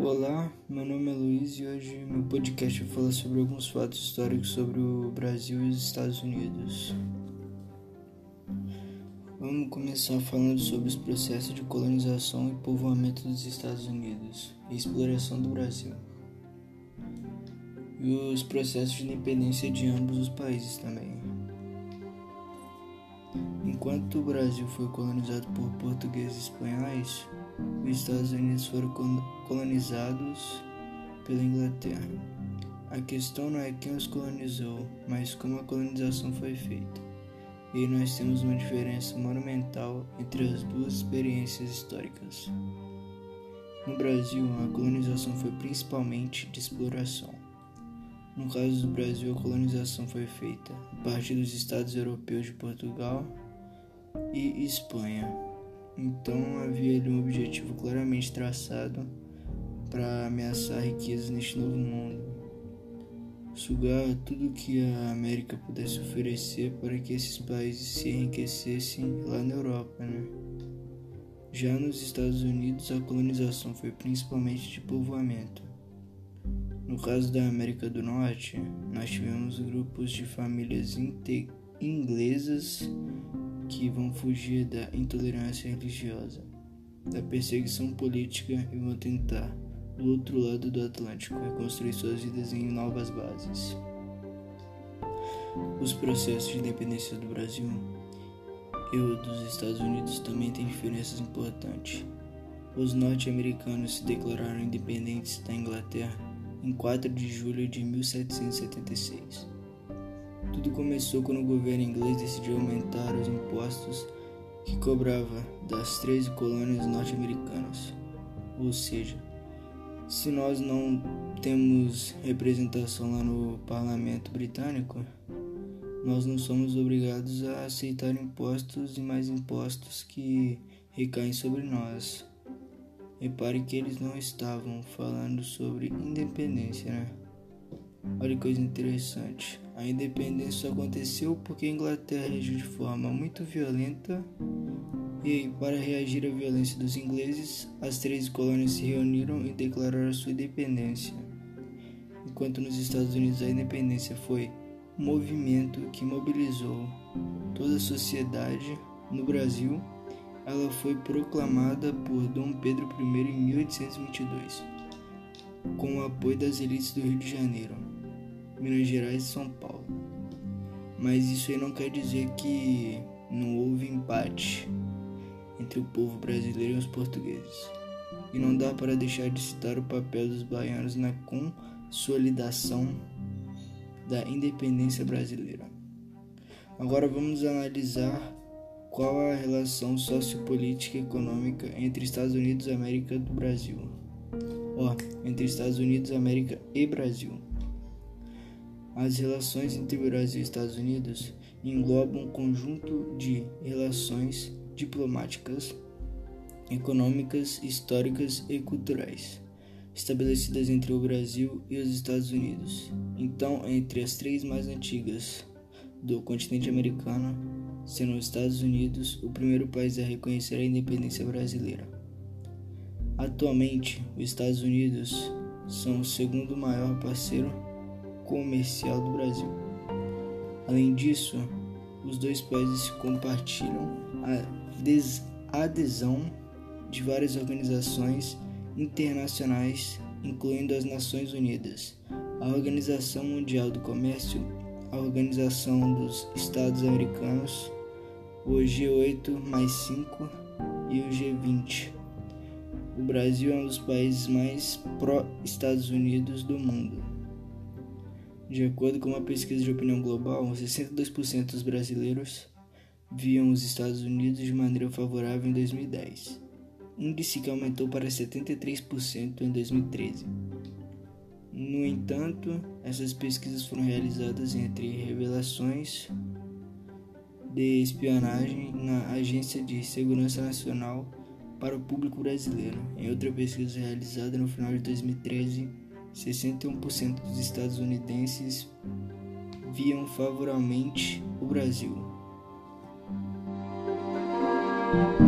Olá, meu nome é Luiz e hoje meu podcast vai falar sobre alguns fatos históricos sobre o Brasil e os Estados Unidos. Vamos começar falando sobre os processos de colonização e povoamento dos Estados Unidos e exploração do Brasil. E os processos de independência de ambos os países também. Enquanto o Brasil foi colonizado por portugueses e espanhóis, os Estados Unidos foram colonizados pela Inglaterra. A questão não é quem os colonizou, mas como a colonização foi feita. E nós temos uma diferença monumental entre as duas experiências históricas. No Brasil, a colonização foi principalmente de exploração. No caso do Brasil, a colonização foi feita a partir dos estados europeus de Portugal e Espanha. Então havia ali um objetivo claramente traçado para ameaçar riquezas neste novo mundo, sugar tudo que a América pudesse oferecer para que esses países se enriquecessem lá na Europa, Já nos Estados Unidos, a colonização foi principalmente de povoamento. No caso da América do Norte, nós tivemos grupos de famílias inglesas que vão fugir da intolerância religiosa, da perseguição política e vão tentar, do outro lado do Atlântico, reconstruir suas vidas em novas bases. Os processos de independência do Brasil e o dos Estados Unidos também têm diferenças importantes. Os norte-americanos se declararam independentes da Inglaterra em 4 de julho de 1776. Tudo começou quando o governo inglês decidiu aumentar os impostos que cobrava das 13 colônias norte-americanas. Ou seja, se nós não temos representação lá no parlamento britânico, nós não somos obrigados a aceitar impostos e mais impostos que recaem sobre nós. Repare que eles não estavam falando sobre independência, Olha que coisa interessante. A independência só aconteceu porque a Inglaterra reagiu de forma muito violenta e, para reagir à violência dos ingleses, as 13 colônias se reuniram e declararam sua independência. Enquanto nos Estados Unidos a independência foi um movimento que mobilizou toda a sociedade, no Brasil ela foi proclamada por Dom Pedro I em 1822, com o apoio das elites do Rio de Janeiro, Minas Gerais e São Paulo. Mas isso aí não quer dizer que não houve empate entre o povo brasileiro e os portugueses. E não dá para deixar de citar o papel dos baianos na consolidação da independência brasileira. Agora vamos analisar qual a relação sociopolítica e econômica entre Estados Unidos, América do Brasil. Entre Estados Unidos, América e Brasil. As relações entre Brasil e Estados Unidos englobam um conjunto de relações diplomáticas, econômicas, históricas e culturais, estabelecidas entre o Brasil e os Estados Unidos. Então, entre as 3 mais antigas do continente americano, sendo os Estados Unidos o primeiro país a reconhecer a independência brasileira. Atualmente, os Estados Unidos são o segundo maior parceiro comercial do Brasil. Além disso, os dois países compartilham a adesão de várias organizações internacionais, incluindo as Nações Unidas, a Organização Mundial do Comércio, a Organização dos Estados Americanos, o G8+5 e o G20. O Brasil é um dos países mais pró-Estados Unidos do mundo. De acordo com uma pesquisa de opinião global, 62% dos brasileiros viam os Estados Unidos de maneira favorável em 2010, índice que aumentou para 73% em 2013. No entanto, essas pesquisas foram realizadas entre revelações de espionagem na Agência de Segurança Nacional para o público brasileiro. Em outra pesquisa realizada no final de 2013, 61% dos estadunidenses viam favoravelmente o Brasil.